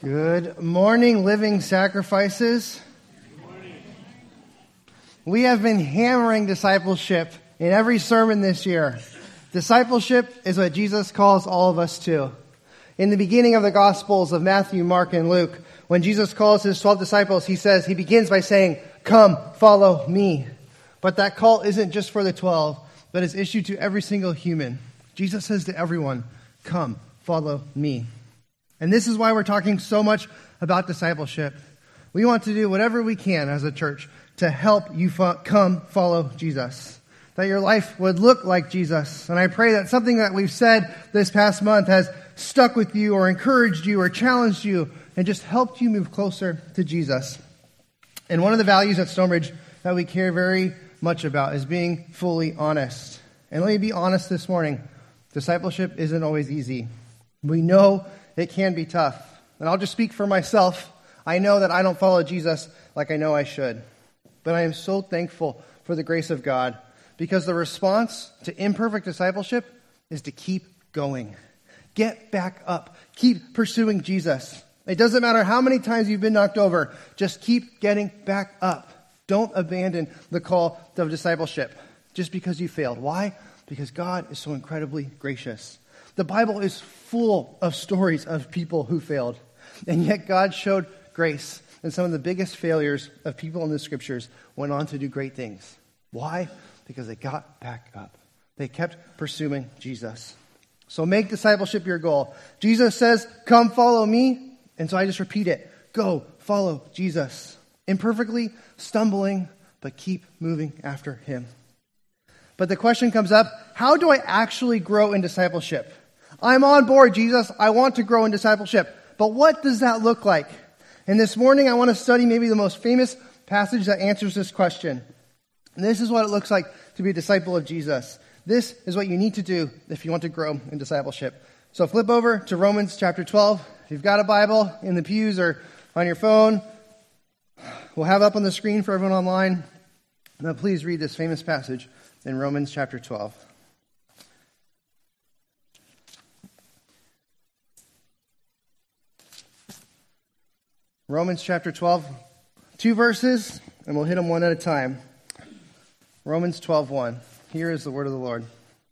Good morning, Living Sacrifices. Good morning. We have been hammering discipleship in every sermon this year. Discipleship is what Jesus calls all of us to. In the beginning of the Gospels of Matthew, Mark, and Luke, when Jesus calls his 12 disciples, he begins by saying, "Come, follow me." But that call isn't just for the 12, but is issued to every single human. Jesus says to everyone, "Come, follow me." And this is why we're talking so much about discipleship. We want to do whatever we can as a church to help you come follow Jesus. That your life would look like Jesus. And I pray that something that we've said this past month has stuck with you or encouraged you or challenged you and just helped you move closer to Jesus. And one of the values at Stonebridge that we care very much about is being fully honest. And let me be honest this morning. Discipleship isn't always easy. We know it can be tough. And I'll just speak for myself. I know that I don't follow Jesus like I know I should. But I am so thankful for the grace of God, because the response to imperfect discipleship is to keep going. Get back up. Keep pursuing Jesus. It doesn't matter how many times you've been knocked over. Just keep getting back up. Don't abandon the call of discipleship just because you failed. Why? Because God is so incredibly gracious. The Bible is full of stories of people who failed. And yet God showed grace. And some of the biggest failures of people in the scriptures went on to do great things. Why? Because they got back up. They kept pursuing Jesus. So make discipleship your goal. Jesus says, "Come follow me." And so I just repeat it. Go follow Jesus. Imperfectly, stumbling, but keep moving after him. But the question comes up, how do I actually grow in discipleship? I'm on board, Jesus. I want to grow in discipleship. But what does that look like? And this morning, I want to study maybe the most famous passage that answers this question. And this is what it looks like to be a disciple of Jesus. This is what you need to do if you want to grow in discipleship. So flip over to Romans chapter 12. If you've got a Bible in the pews or on your phone, we'll have it up on the screen for everyone online. Now please read this famous passage in Romans chapter 12. Romans chapter 12, 2 verses, and we'll hit them one at a time. Romans 12:1. Here is the word of the Lord.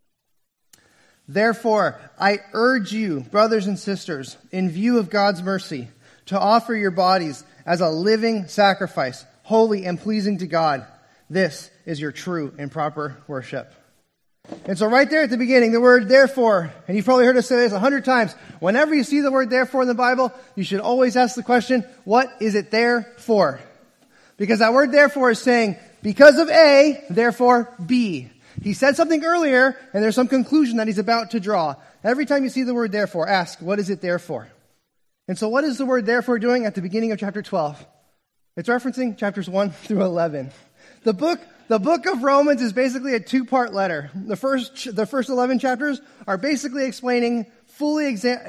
"Therefore, I urge you, brothers and sisters, in view of God's mercy, to offer your bodies as a living sacrifice, holy and pleasing to God. This is your true and proper worship." And so right there at the beginning, the word "therefore," and you've probably heard us say this 100 times. Whenever you see the word "therefore" in the Bible, you should always ask the question, what is it there for? Because that word "therefore" is saying, because of A, therefore B. He said something earlier, and there's some conclusion that he's about to draw. Every time you see the word "therefore," ask, what is it there for? And so what is the word "therefore" doing at the beginning of chapter 12? It's referencing chapters 1 through 11. The book of Romans is basically a two-part letter. The first 11 chapters are basically explaining, fully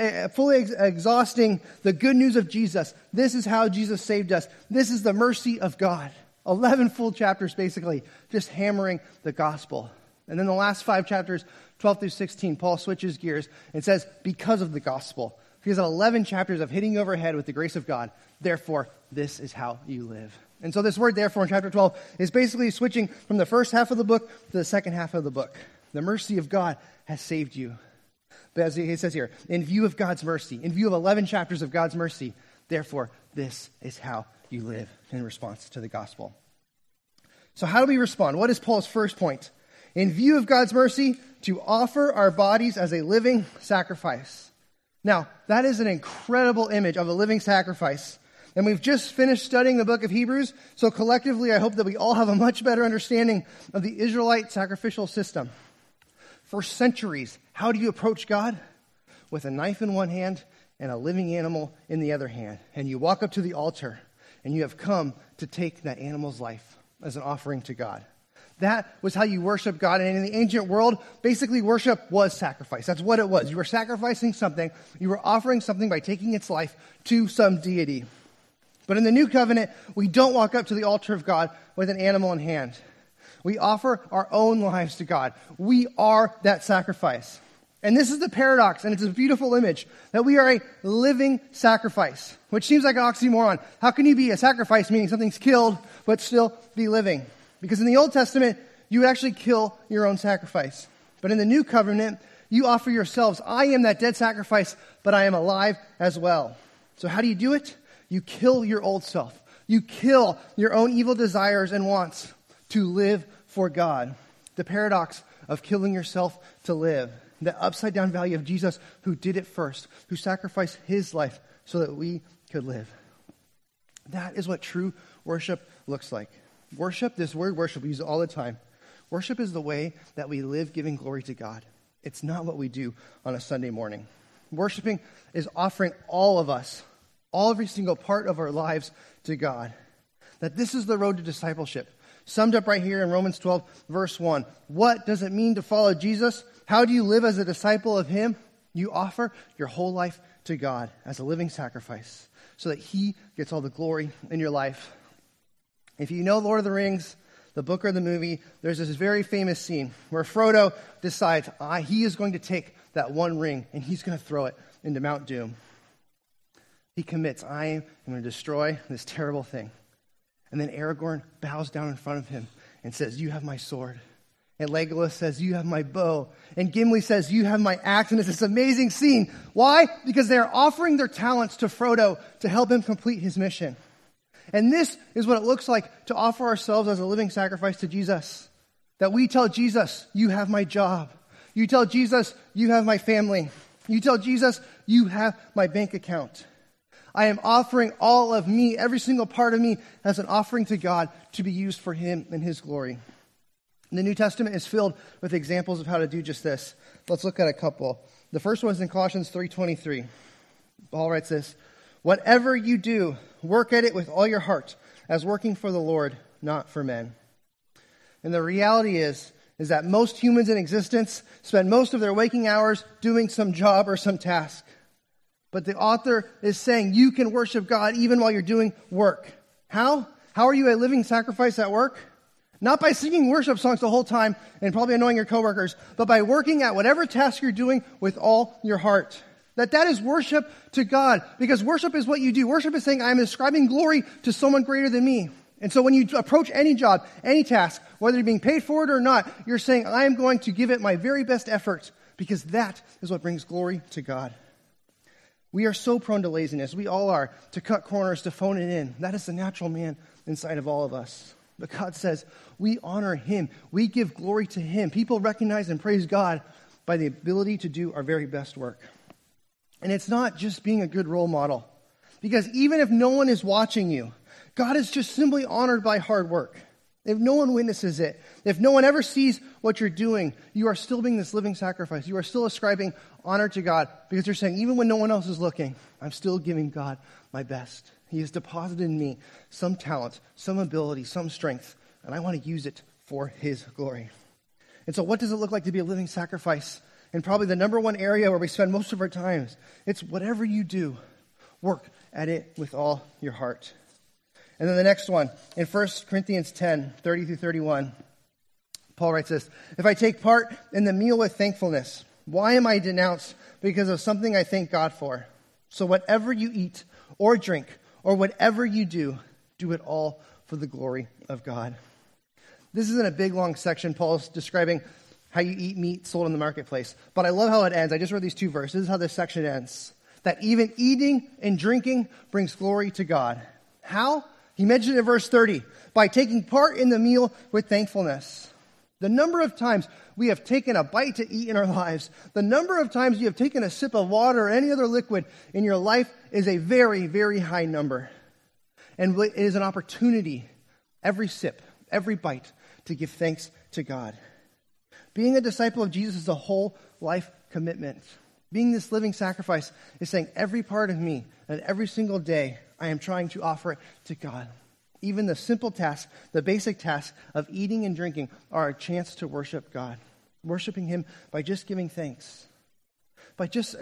exhausting the good news of Jesus. This is how Jesus saved us. This is the mercy of God. 11 full chapters, basically, just hammering the gospel. And then the last 5 chapters, 12 through 16, Paul switches gears and says, because of the gospel. Because of 11 chapters of hitting you over the head with the grace of God, therefore, this is how you live. And so this word "therefore" in chapter 12 is basically switching from the first half of the book to the second half of the book. The mercy of God has saved you. But as he says here, in view of God's mercy, in view of 11 chapters of God's mercy, therefore, this is how you live in response to the gospel. So how do we respond? What is Paul's first point? In view of God's mercy, to offer our bodies as a living sacrifice. Now, that is an incredible image of a living sacrifice. And we've just finished studying the book of Hebrews, so collectively I hope that we all have a much better understanding of the Israelite sacrificial system. For centuries, how do you approach God? With a knife in one hand and a living animal in the other hand. And you walk up to the altar, and you have come to take that animal's life as an offering to God. That was how you worship God. And in the ancient world, basically worship was sacrifice. That's what it was. You were sacrificing something. You were offering something by taking its life to some deity. But in the new covenant, we don't walk up to the altar of God with an animal in hand. We offer our own lives to God. We are that sacrifice. And this is the paradox, and it's a beautiful image, that we are a living sacrifice, which seems like an oxymoron. How can you be a sacrifice, meaning something's killed, but still be living? Because in the Old Testament, you would actually kill your own sacrifice. But in the New Covenant, you offer yourselves. I am that dead sacrifice, but I am alive as well. So how do you do it? You kill your old self. You kill your own evil desires and wants to live for God. The paradox of killing yourself to live. The upside down value of Jesus, who did it first, who sacrificed his life so that we could live. That is what true worship looks like. Worship, this word worship, we use it all the time. Worship is the way that we live giving glory to God. It's not what we do on a Sunday morning. Worshiping is offering all of us, every single part of our lives to God. That this is the road to discipleship. Summed up right here in Romans 12, verse 1. What does it mean to follow Jesus? How do you live as a disciple of him? You offer your whole life to God as a living sacrifice so that he gets all the glory in your life. If you know Lord of the Rings, the book or the movie, there's this very famous scene where Frodo decides he is going to take that one ring and he's going to throw it into Mount Doom. He commits, I am going to destroy this terrible thing. And then Aragorn bows down in front of him and says, you have my sword. And Legolas says, you have my bow. And Gimli says, you have my axe. And it's this amazing scene. Why? Because they're offering their talents to Frodo to help him complete his mission. And this is what it looks like to offer ourselves as a living sacrifice to Jesus. That we tell Jesus, you have my job. You tell Jesus, you have my family. You tell Jesus, you have my bank account. I am offering all of me, every single part of me, as an offering to God to be used for him and his glory. And the New Testament is filled with examples of how to do just this. Let's look at a couple. The first one is in Colossians 3:23. Paul writes this, whatever you do, work at it with all your heart, as working for the Lord, not for men. And the reality is that most humans in existence spend most of their waking hours doing some job or some task. But the author is saying you can worship God even while you're doing work. How? How are you a living sacrifice at work? Not by singing worship songs the whole time and probably annoying your coworkers, but by working at whatever task you're doing with all your heart. That is worship to God, because worship is what you do. Worship is saying, I am ascribing glory to someone greater than me. And so when you approach any job, any task, whether you're being paid for it or not, you're saying, I am going to give it my very best effort, because that is what brings glory to God. We are so prone to laziness. We all are, to cut corners, to phone it in. That is the natural man inside of all of us. But God says we honor him. We give glory to him. People recognize and praise God by the ability to do our very best work. And it's not just being a good role model. Because even if no one is watching you, God is just simply honored by hard work. If no one witnesses it, if no one ever sees what you're doing, you are still being this living sacrifice. You are still ascribing honor to God because you're saying, even when no one else is looking, I'm still giving God my best. He has deposited in me some talent, some ability, some strength, and I want to use it for his glory. And so what does it look like to be a living sacrifice? And probably the number one area where we spend most of our time, it's whatever you do, work at it with all your heart. And then the next one, in 1 Corinthians 10, 30 through 31, Paul writes this, if I take part in the meal with thankfulness, why am I denounced because of something I thank God for? So whatever you eat or drink or whatever you do, do it all for the glory of God. This isn't a big, long section. Paul's describing how you eat meat sold in the marketplace. But I love how it ends. I just read these two verses. This is how this section ends. That even eating and drinking brings glory to God. How? He mentioned in verse 30, by taking part in the meal with thankfulness. The number of times we have taken a bite to eat in our lives, the number of times you have taken a sip of water or any other liquid in your life is a very, very high number. And it is an opportunity, every sip, every bite, to give thanks to God. Being a disciple of Jesus is a whole life commitment. Being this living sacrifice is saying every part of me and every single day I am trying to offer it to God. Even the simple task, the basic task of eating and drinking are a chance to worship God. Worshiping him by just giving thanks. By just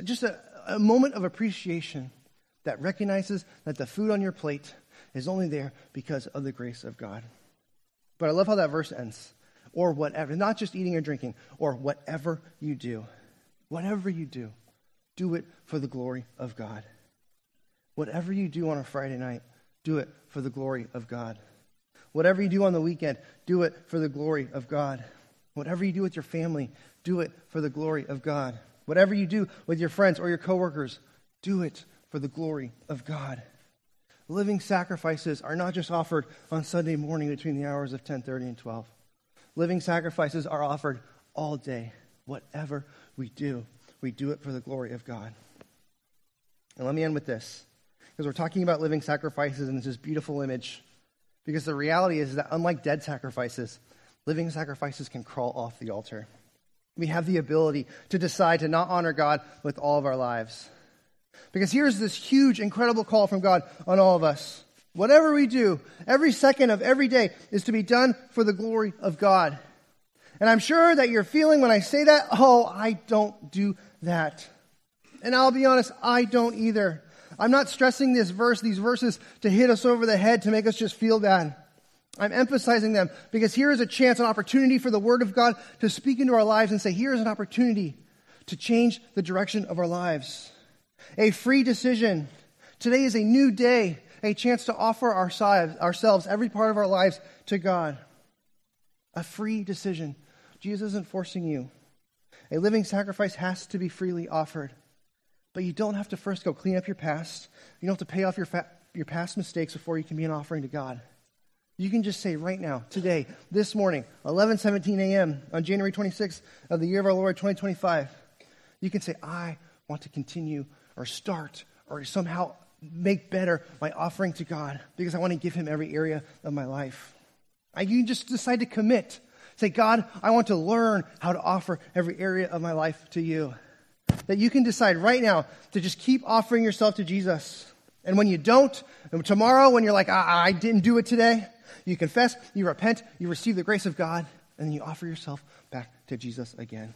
a moment of appreciation that recognizes that the food on your plate is only there because of the grace of God. But I love how that verse ends. Or whatever, not just eating or drinking, or whatever you do. Whatever you do it for the glory of God. Whatever you do on a Friday night, do it for the glory of God. Whatever you do on the weekend, do it for the glory of God. Whatever you do with your family, do it for the glory of God. Whatever you do with your friends or your coworkers, do it for the glory of God. Living sacrifices are not just offered on Sunday morning between the hours of 10:30 and 12. Living sacrifices are offered all day. Whatever we do it for the glory of God. And let me end with this, because we're talking about living sacrifices, and it's this beautiful image. Because the reality is that unlike dead sacrifices, living sacrifices can crawl off the altar. We have the ability to decide to not honor God with all of our lives. Because here's this huge, incredible call from God on all of us. Whatever we do, every second of every day is to be done for the glory of God. And I'm sure that you're feeling when I say that, oh, I don't do that. And I'll be honest, I don't either. I'm not stressing these verses to hit us over the head to make us just feel bad. I'm emphasizing them because here is a chance, an opportunity for the Word of God to speak into our lives and say, here's an opportunity to change the direction of our lives. A free decision. Today is a new day, a chance to offer ourselves, every part of our lives to God. A free decision. Jesus isn't forcing you. A living sacrifice has to be freely offered. But you don't have to first go clean up your past. You don't have to pay off your past mistakes before you can be an offering to God. You can just say right now, today, this morning, 11:17 a.m. on January 26th of the year of our Lord 2025, you can say, I want to continue or start or somehow make better my offering to God because I want to give Him every area of my life. You can just decide to commit. Say, God, I want to learn how to offer every area of my life to you. That you can decide right now to just keep offering yourself to Jesus. And when you don't, and tomorrow when you're like, I didn't do it today, you confess, you repent, you receive the grace of God, and then you offer yourself back to Jesus again.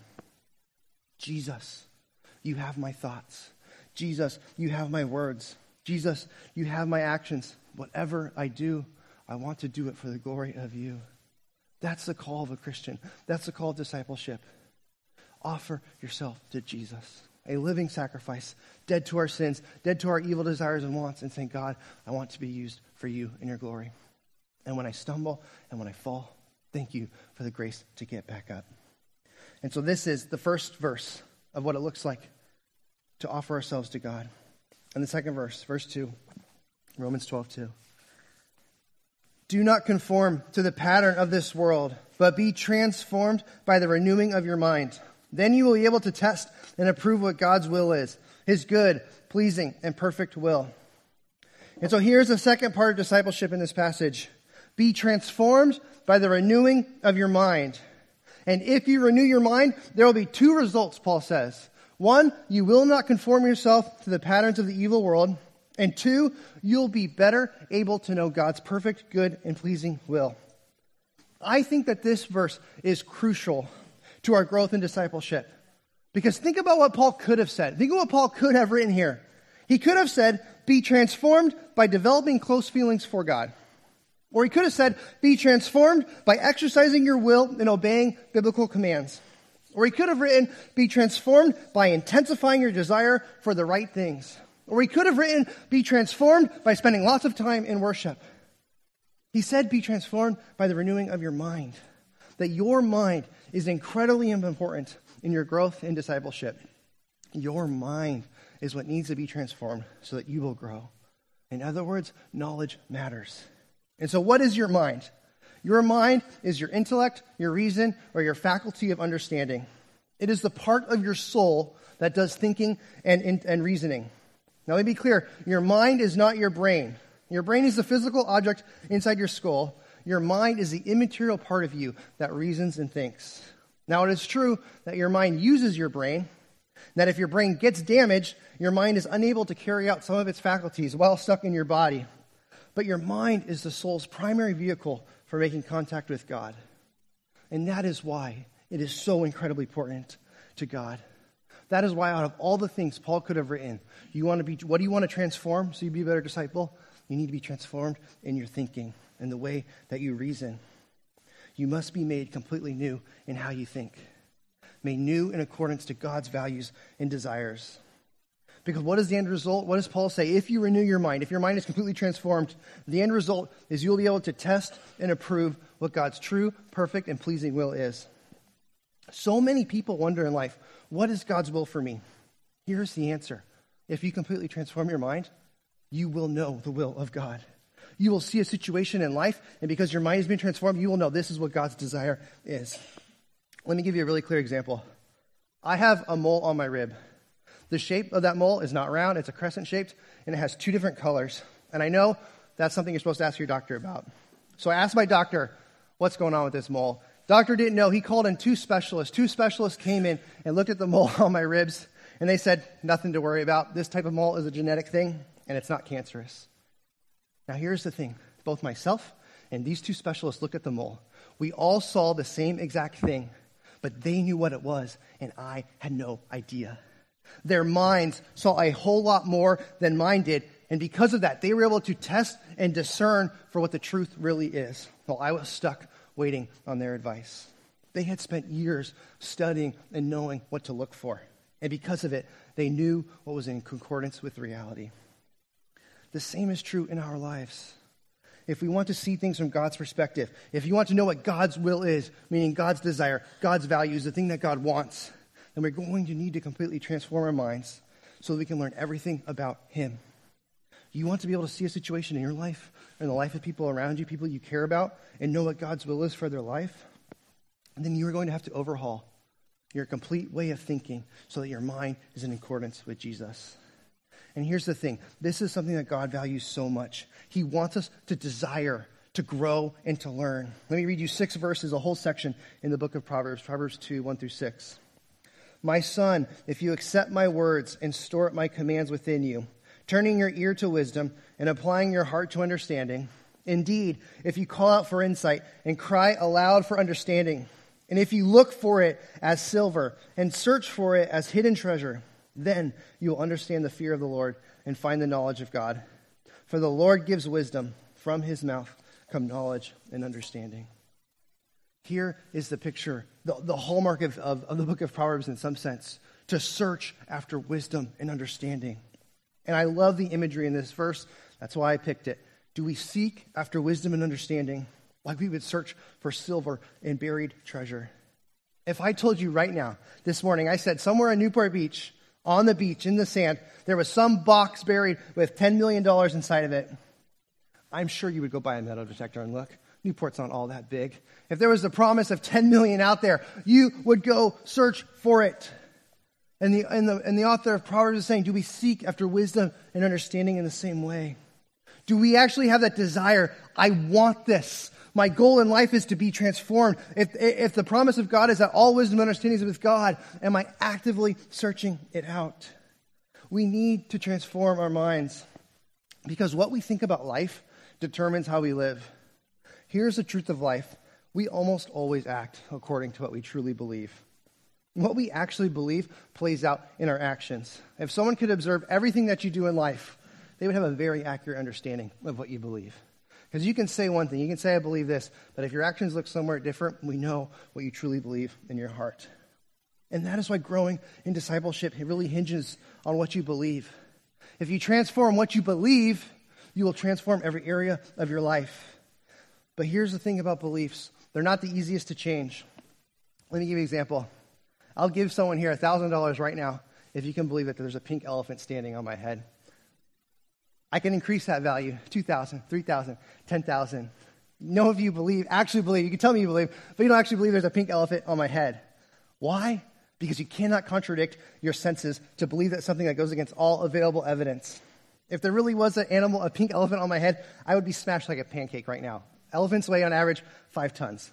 Jesus, you have my thoughts. Jesus, you have my words. Jesus, you have my actions. Whatever I do, I want to do it for the glory of you. That's the call of a Christian. That's the call of discipleship. Offer yourself to Jesus, a living sacrifice, dead to our sins, dead to our evil desires and wants, and saying, God, I want to be used for you in your glory. And when I stumble and when I fall, thank you for the grace to get back up. And so this is the first verse of what it looks like to offer ourselves to God. And the second verse, verse 2, Romans 12:2. Do not conform to the pattern of this world, but be transformed by the renewing of your mind. Then you will be able to test and approve what God's will is, His good, pleasing, and perfect will. And so here's the second part of discipleship in this passage. Be transformed by the renewing of your mind. And if you renew your mind, there will be two results, Paul says. One, you will not conform yourself to the patterns of the evil world. And two, you'll be better able to know God's perfect, good, and pleasing will. I think that this verse is crucial to our growth in discipleship. Because think about what Paul could have said. Think of what Paul could have written here. He could have said, be transformed by developing close feelings for God. Or he could have said, be transformed by exercising your will and obeying biblical commands. Or he could have written, be transformed by intensifying your desire for the right things. Or he could have written, be transformed by spending lots of time in worship. He said, be transformed by the renewing of your mind. That your mind is incredibly important in your growth in discipleship. Your mind is what needs to be transformed so that you will grow. In other words, knowledge matters. And so what is your mind? Your mind is your intellect, your reason, or your faculty of understanding. It is the part of your soul that does thinking and reasoning. Now let me be clear, your mind is not your brain. Your brain is the physical object inside your skull. Your mind is the immaterial part of you that reasons and thinks. Now it is true that your mind uses your brain, that if your brain gets damaged, your mind is unable to carry out some of its faculties while stuck in your body. But your mind is the soul's primary vehicle for making contact with God. And that is why it is so incredibly important to God. That is why out of all the things Paul could have written, what do you want to transform so you be a better disciple? You need to be transformed in your thinking and the way that you reason. You must be made completely new in how you think. made new in accordance to God's values and desires. Because what is the end result? What does Paul say? If you renew your mind, if your mind is completely transformed, the end result is you'll be able to test and approve what God's true, perfect, and pleasing will is. So many people wonder in life, what is God's will for me? Here's the answer. If you completely transform your mind, you will know the will of God. You will see a situation in life, and because your mind has been transformed, you will know this is what God's desire is. Let me give you a really clear example. I have a mole on my rib. The shape of that mole is not round, it's a crescent shaped, and it has 2 different colors. And I know that's something you're supposed to ask your doctor about. So I asked my doctor, what's going on with this mole? Doctor didn't know. He called in 2 specialists. 2 specialists came in and looked at the mole on my ribs, and they said, nothing to worry about. This type of mole is a genetic thing, and it's not cancerous. Now here's the thing. Both myself and these 2 specialists looked at the mole. We all saw the same exact thing, but they knew what it was, and I had no idea. Their minds saw a whole lot more than mine did, and because of that, they were able to test and discern for what the truth really is, while I was stuck waiting on their advice. They had spent years studying and knowing what to look for, and because of it, they knew what was in concordance with reality. The same is true in our lives. If we want to see things from God's perspective, if you want to know what God's will is, meaning God's desire, God's values, the thing that God wants, then we're going to need to completely transform our minds so that we can learn everything about Him. You want to be able to see a situation in your life, or in the life of people around you, people you care about, and know what God's will is for their life, and then you are going to have to overhaul your complete way of thinking so that your mind is in accordance with Jesus. And here's the thing. This is something that God values so much. He wants us to desire, to grow, and to learn. Let me read you 6 verses, a whole section in the book of Proverbs, Proverbs 2, 1 through 6. My son, if you accept my words and store up my commands within you, turning your ear to wisdom and applying your heart to understanding, indeed, if you call out for insight and cry aloud for understanding, and if you look for it as silver and search for it as hidden treasure, then you will understand the fear of the Lord and find the knowledge of God. For the Lord gives wisdom. From His mouth come knowledge and understanding. Here is the picture, the hallmark of the book of Proverbs in some sense, to search after wisdom and understanding. And I love the imagery in this verse. That's why I picked it. Do we seek after wisdom and understanding like we would search for silver and buried treasure? If I told you right now, this morning, I said somewhere in Newport Beach, on the beach, in the sand, there was some box buried with $10 million inside of it, I'm sure you would go buy a metal detector and look. Newport's not all that big. If there was a promise of $10 million out there, you would go search for it. And the author of Proverbs is saying, do we seek after wisdom and understanding in the same way? Do we actually have that desire? I want this. My goal in life is to be transformed. If the promise of God is that all wisdom and understanding is with God, am I actively searching it out? We need to transform our minds because what we think about life determines how we live. Here's the truth of life. We almost always act according to what we truly believe. What we actually believe plays out in our actions. If someone could observe everything that you do in life, they would have a very accurate understanding of what you believe. Because you can say one thing, you can say, I believe this, but if your actions look somewhere different, we know what you truly believe in your heart. And that is why growing in discipleship, it really hinges on what you believe. If you transform what you believe, you will transform every area of your life. But here's the thing about beliefs. They're not the easiest to change. Let me give you an example. I'll give someone here $1,000 right now if you can believe that there's a pink elephant standing on my head. I can increase that value, 2,000, 3,000, 10,000. No of you actually believe, you can tell me you believe, but you don't actually believe there's a pink elephant on my head. Why? Because you cannot contradict your senses to believe that something that goes against all available evidence. If there really was a pink elephant on my head, I would be smashed like a pancake right now. Elephants weigh on average 5 tons.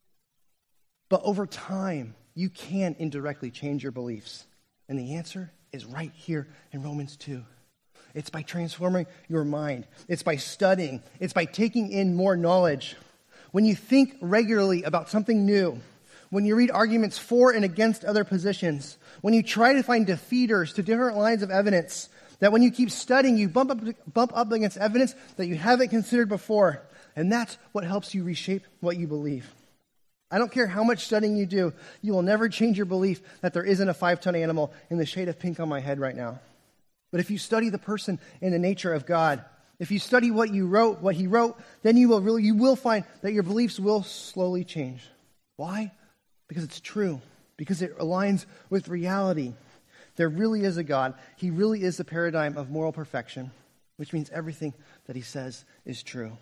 But over time, you can indirectly change your beliefs. And the answer is right here in Romans 2. It's by transforming your mind. It's by studying. It's by taking in more knowledge. When you think regularly about something new, when you read arguments for and against other positions, when you try to find defeaters to different lines of evidence, that when you keep studying, you bump up against evidence that you haven't considered before. And that's what helps you reshape what you believe. I don't care how much studying you do, you will never change your belief that there isn't a 5-ton animal in the shade of pink on my head right now. But if you study the person and the nature of God, if you study what he wrote, then you will find that your beliefs will slowly change. Why? Because it's true. Because it aligns with reality. There really is a God. He really is the paradigm of moral perfection, which means everything that he says is true.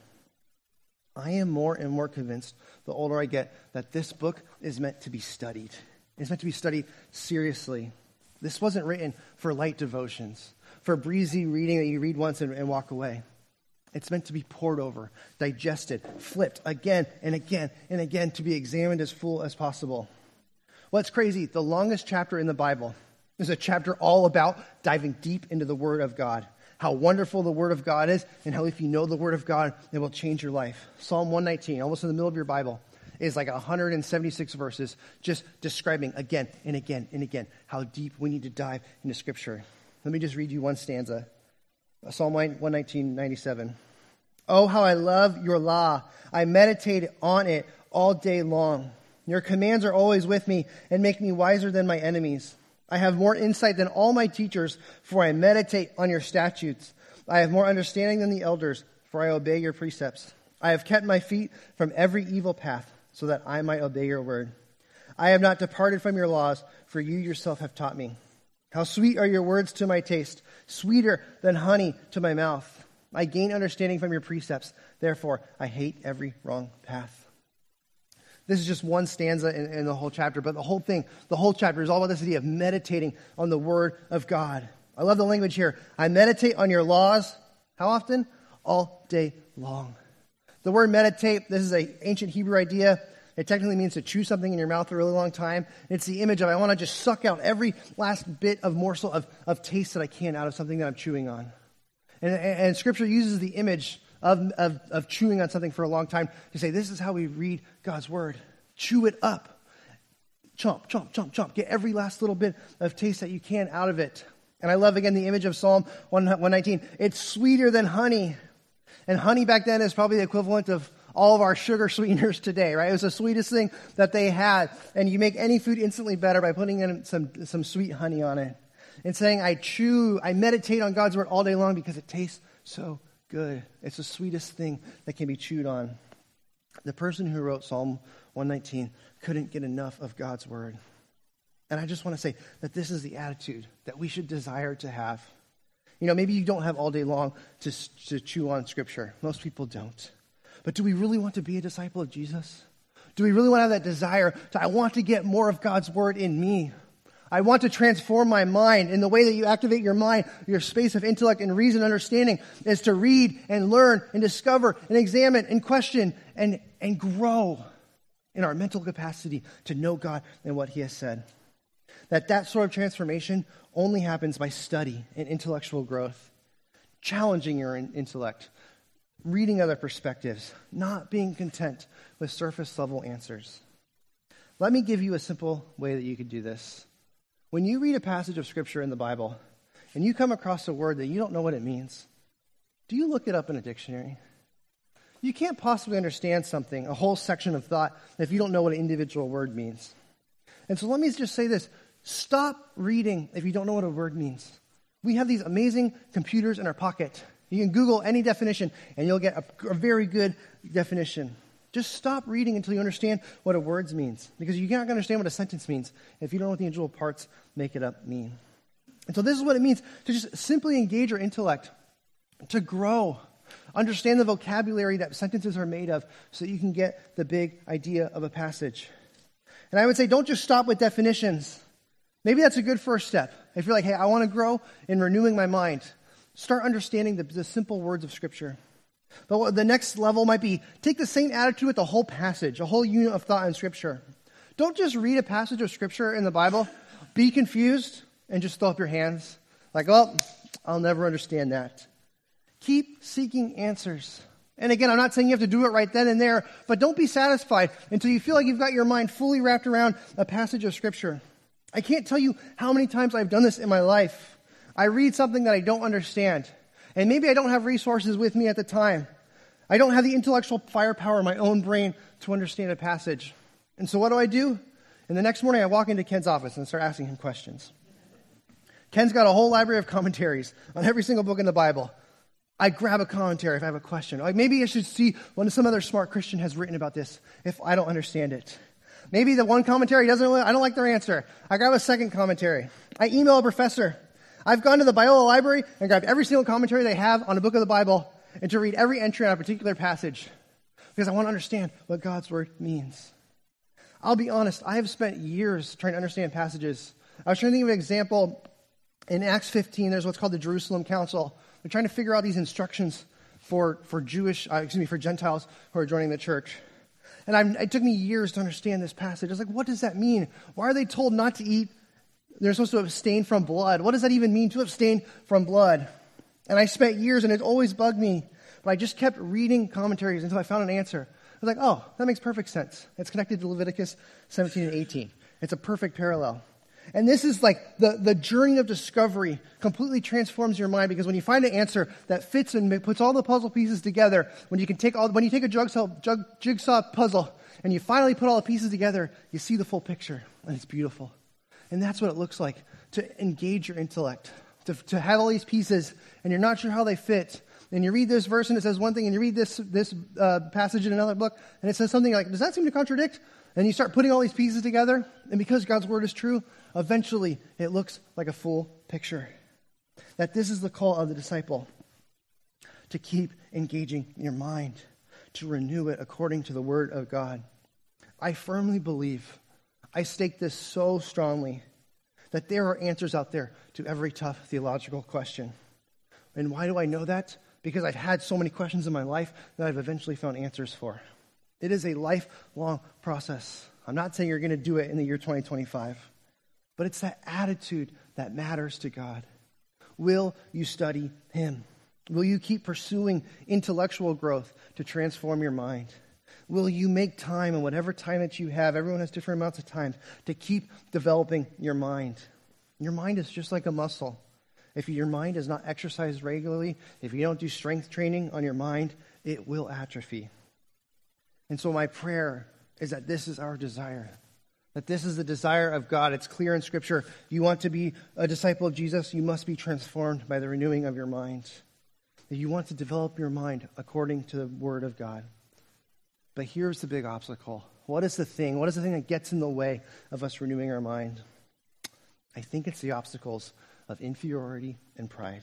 I am more and more convinced the older I get that this book is meant to be studied. It's meant to be studied seriously. This wasn't written for light devotions, for breezy reading that you read once and walk away. It's meant to be pored over, digested, flipped again and again and again to be examined as full as possible. What's crazy, the longest chapter in the Bible is a chapter all about diving deep into the Word of God. How wonderful the Word of God is, and how if you know the Word of God, it will change your life. Psalm 119, almost in the middle of your Bible, is like 176 verses just describing again and again and again how deep we need to dive into Scripture. Let me just read you one stanza. Psalm 119:97. Oh, how I love your law. I meditate on it all day long. Your commands are always with me and make me wiser than my enemies. I have more insight than all my teachers, for I meditate on your statutes. I have more understanding than the elders, for I obey your precepts. I have kept my feet from every evil path, so that I might obey your word. I have not departed from your laws, for you yourself have taught me. How sweet are your words to my taste, sweeter than honey to my mouth. I gain understanding from your precepts, therefore I hate every wrong path. This is just one stanza in the whole chapter, but the whole chapter is all about this idea of meditating on the Word of God. I love the language here. I meditate on your laws. How often? All day long. The word meditate, this is an ancient Hebrew idea. It technically means to chew something in your mouth for a really long time. It's the image of I want to just suck out every last bit of morsel of taste that I can out of something that I'm chewing on. And Scripture uses the image of chewing on something for a long time to say this is how we read God's Word. Chew it up. Chomp, chomp, chomp, chomp. Get every last little bit of taste that you can out of it. And I love, again, the image of Psalm 119. It's sweeter than honey. And honey back then is probably the equivalent of all of our sugar sweeteners today, right? It was the sweetest thing that they had. And you make any food instantly better by putting in some sweet honey on it. And saying, I meditate on God's Word all day long because it tastes so good. It's the sweetest thing that can be chewed on. The person who wrote Psalm 119 couldn't get enough of God's Word. And I just want to say that this is the attitude that we should desire to have. You know, maybe you don't have all day long to chew on Scripture. Most people don't. But do we really want to be a disciple of Jesus? Do we really want to have that desire I want to get more of God's Word in me? I want to transform my mind. And the way that you activate your mind, your space of intellect and reason and understanding, is to read and learn and discover and examine and question and grow in our mental capacity to know God and what He has said. That sort of transformation only happens by study and intellectual growth, challenging your intellect, reading other perspectives, not being content with surface-level answers. Let me give you a simple way that you could do this. When you read a passage of Scripture in the Bible and you come across a word that you don't know what it means, do you look it up in a dictionary? You can't possibly understand something, a whole section of thought, if you don't know what an individual word means. And so let me just say this. Stop reading if you don't know what a word means. We have these amazing computers in our pocket. You can Google any definition and you'll get a very good definition. Just stop reading until you understand what a word means. Because you're not going to understand what a sentence means if you don't know what the individual parts make it up mean. And so this is what it means to just simply engage your intellect, to grow, understand the vocabulary that sentences are made of so that you can get the big idea of a passage. And I would say don't just stop with definitions. Maybe that's a good first step. If you're like, hey, I want to grow in renewing my mind, start understanding the simple words of Scripture. But what the next level might be, take the same attitude with the whole passage, a whole unit of thought in Scripture. Don't just read a passage of Scripture in the Bible, be confused, and just throw up your hands. Like, well, I'll never understand that. Keep seeking answers. And again, I'm not saying you have to do it right then and there, but don't be satisfied until you feel like you've got your mind fully wrapped around a passage of Scripture. I can't tell you how many times I've done this in my life. I read something that I don't understand. And maybe I don't have resources with me at the time. I don't have the intellectual firepower in my own brain to understand a passage. And so what do? And the next morning I walk into Ken's office and start asking him questions. Ken's got a whole library of commentaries on every single book in the Bible. I grab a commentary if I have a question. Like maybe I should see what some other smart Christian has written about this if I don't understand it. Maybe the one commentary I don't like their answer. I grab a second commentary. I email a professor. I've gone to the Biola library and grabbed every single commentary they have on a book of the Bible and to read every entry on a particular passage because I want to understand what God's word means. I'll be honest, I have spent years trying to understand passages. I was trying to think of an example. In Acts 15, there's what's called the Jerusalem Council. They're trying to figure out these instructions for Gentiles who are joining the church. And it took me years to understand this passage. I was like, what does that mean? Why are they told not to eat? They're supposed to abstain from blood. What does that even mean, to abstain from blood? And I spent years, and it always bugged me. But I just kept reading commentaries until I found an answer. I was like, oh, that makes perfect sense. It's connected to Leviticus 17 and 18. It's a perfect parallel. And this is like the journey of discovery completely transforms your mind, because when you find an answer that fits and puts all the puzzle pieces together, when you take a jigsaw puzzle and you finally put all the pieces together, you see the full picture, and it's beautiful. And that's what it looks like to engage your intellect, to have all these pieces and you're not sure how they fit. And you read this verse and it says one thing, and you read this passage in another book and it says something like, does that seem to contradict? And you start putting all these pieces together, and because God's word is true, eventually it looks like a full picture. That this is the call of the disciple, to keep engaging your mind, to renew it according to the word of God. I firmly believe, I stake this so strongly, that there are answers out there to every tough theological question. And why do I know that? Because I've had so many questions in my life that I've eventually found answers for. It is a lifelong process. I'm not saying you're going to do it in the year 2025, but it's that attitude that matters to God. Will you study Him? Will you keep pursuing intellectual growth to transform your mind? Will you make time, in whatever time that you have, everyone has different amounts of time, to keep developing your mind? Your mind is just like a muscle. If your mind is not exercised regularly, if you don't do strength training on your mind, it will atrophy. And so my prayer is that this is our desire, that this is the desire of God. It's clear in Scripture. You want to be a disciple of Jesus, you must be transformed by the renewing of your mind. That you want to develop your mind according to the Word of God. But here's the big obstacle. What is the thing? What is the thing that gets in the way of us renewing our mind? I think it's the obstacles of inferiority and pride.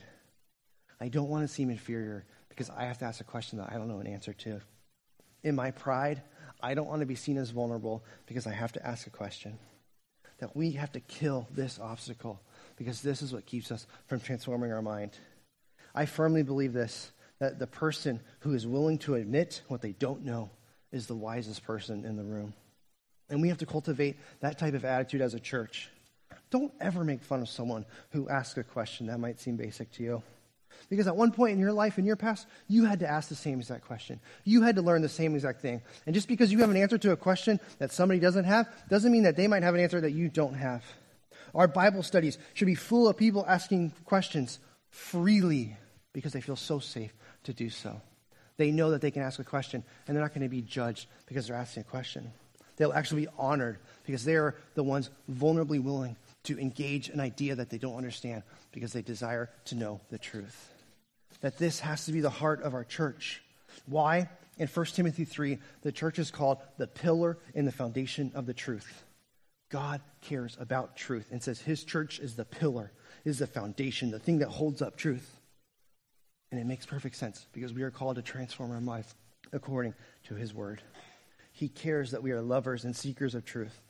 I don't want to seem inferior because I have to ask a question that I don't know an answer to. In my pride, I don't want to be seen as vulnerable because I have to ask a question. That we have to kill this obstacle because this is what keeps us from transforming our mind. I firmly believe this, that the person who is willing to admit what they don't know is the wisest person in the room. And we have to cultivate that type of attitude as a church. Don't ever make fun of someone who asks a question that might seem basic to you. Because at one point in your life, in your past, you had to ask the same exact question. You had to learn the same exact thing. And just because you have an answer to a question that somebody doesn't have, doesn't mean that they might have an answer that you don't have. Our Bible studies should be full of people asking questions freely because they feel so safe to do so. They know that they can ask a question and they're not going to be judged because they're asking a question. They'll actually be honored because they're the ones vulnerably willing to engage an idea that they don't understand because they desire to know the truth. That this has to be the heart of our church. Why? In 1 Timothy 3, the church is called the pillar and the foundation of the truth. God cares about truth and says His church is the pillar, is the foundation, the thing that holds up truth. And it makes perfect sense because we are called to transform our lives according to His word. He cares that we are lovers and seekers of truth.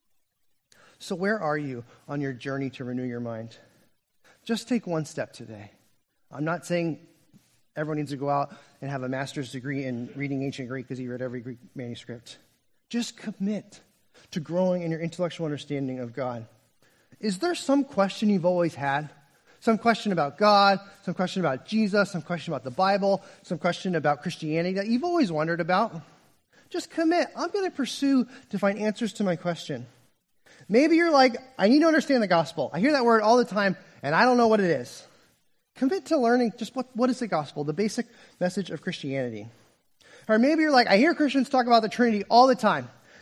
So where are you on your journey to renew your mind? Just take one step today. I'm not saying everyone needs to go out and have a master's degree in reading ancient Greek because you read every Greek manuscript. Just commit to growing in your intellectual understanding of God. Is there some question you've always had? Some question about God, some question about Jesus, some question about the Bible, some question about Christianity that you've always wondered about? Just commit. I'm going to pursue to find answers to my question. Maybe you're like, I need to understand the gospel. I hear that word all the time, and I don't know what it is. Commit to learning just what is the gospel, the basic message of Christianity. Or maybe you're like, I hear Christians talk about the Trinity all the time,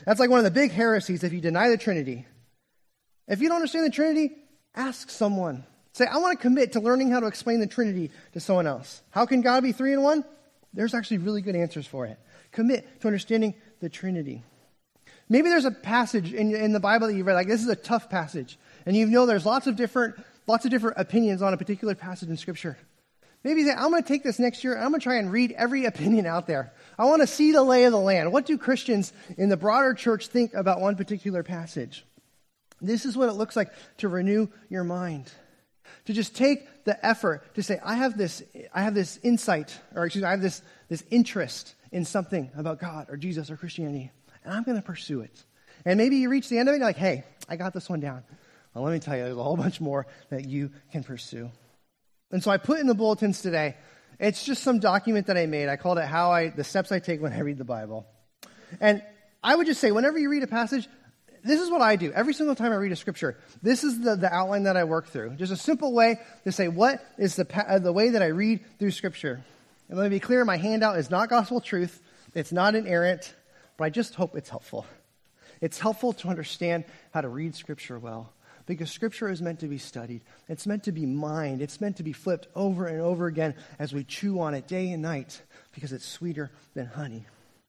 That's like one of the big heresies if you deny the Trinity. If you don't understand the Trinity, ask someone. Say, I want to commit to learning how to explain the Trinity to someone else. How can God be three in one? There's actually really good answers for it. Commit to understanding the Trinity. Maybe there's a passage in the Bible that you've read, like this is a tough passage, and you know there's lots of different opinions on a particular passage in Scripture. Maybe you say, I'm going to take this next year, and I'm going to try and read every opinion out there. I want to see the lay of the land. What do Christians in the broader church think about one particular passage? This is what it looks like to renew your mind. To just take the effort to say, I have this insight, or excuse me, I have this interest in something about God or Jesus or Christianity, and I'm going to pursue it. And maybe you reach the end of it, and you're like, hey, I got this one down. Well, let me tell you, there's a whole bunch more that you can pursue. And so I put in the bulletins today, it's just some document that I made. I called it the steps I take when I read the Bible. And I would just say, whenever you read a passage, this is what I do. Every single time I read a scripture, this is the outline that I work through. Just a simple way to say, what is the way that I read through scripture? And let me be clear, my handout is not gospel truth. It's not inerrant, but I just hope it's helpful. It's helpful to understand how to read scripture well, because scripture is meant to be studied. It's meant to be mined. It's meant to be flipped over and over again as we chew on it day and night, because it's sweeter than honey.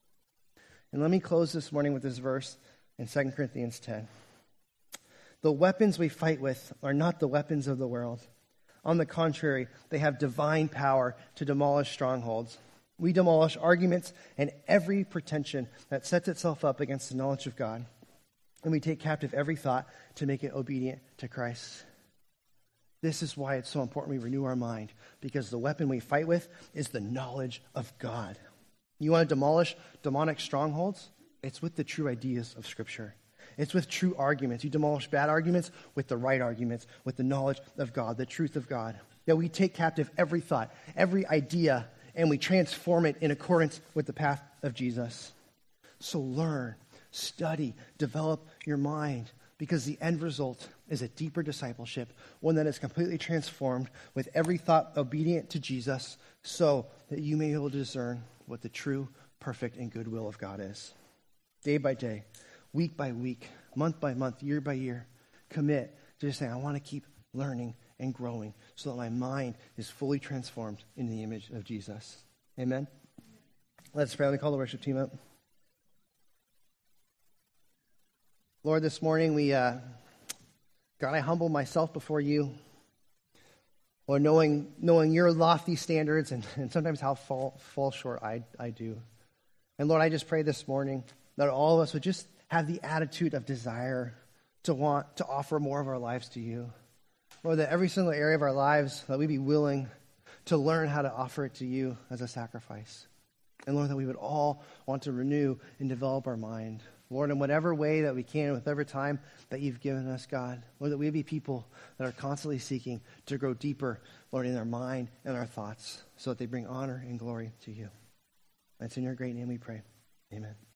And let me close this morning with this verse in 2 Corinthians 10. The weapons we fight with are not the weapons of the world. On the contrary, they have divine power to demolish strongholds. We demolish arguments and every pretension that sets itself up against the knowledge of God. And we take captive every thought to make it obedient to Christ. This is why it's so important we renew our mind, because the weapon we fight with is the knowledge of God. You want to demolish demonic strongholds? It's with the true ideas of Scripture. It's with true arguments. You demolish bad arguments with the right arguments, with the knowledge of God, the truth of God. That we take captive every thought, every idea, and we transform it in accordance with the path of Jesus. So learn, study, develop your mind, because the end result is a deeper discipleship, one that is completely transformed with every thought obedient to Jesus, so that you may be able to discern what the true, perfect, and good will of God is. Day by day, week by week, month by month, year by year, commit to just saying, I want to keep learning and growing so that my mind is fully transformed into the image of Jesus. Amen? Let's pray. Let me call the worship team up. Lord, this morning God, I humble myself before you. Lord, knowing your lofty standards and sometimes how fall short I do. And Lord, I just pray this morning that all of us would just have the attitude of desire to want to offer more of our lives to you. Lord, that every single area of our lives, that we be willing to learn how to offer it to you as a sacrifice. And Lord, that we would all want to renew and develop our mind. Lord, in whatever way that we can, with every time that you've given us, God. Lord, that we be people that are constantly seeking to grow deeper, Lord, in our mind and our thoughts, so that they bring honor and glory to you. And it's in your great name we pray. Amen.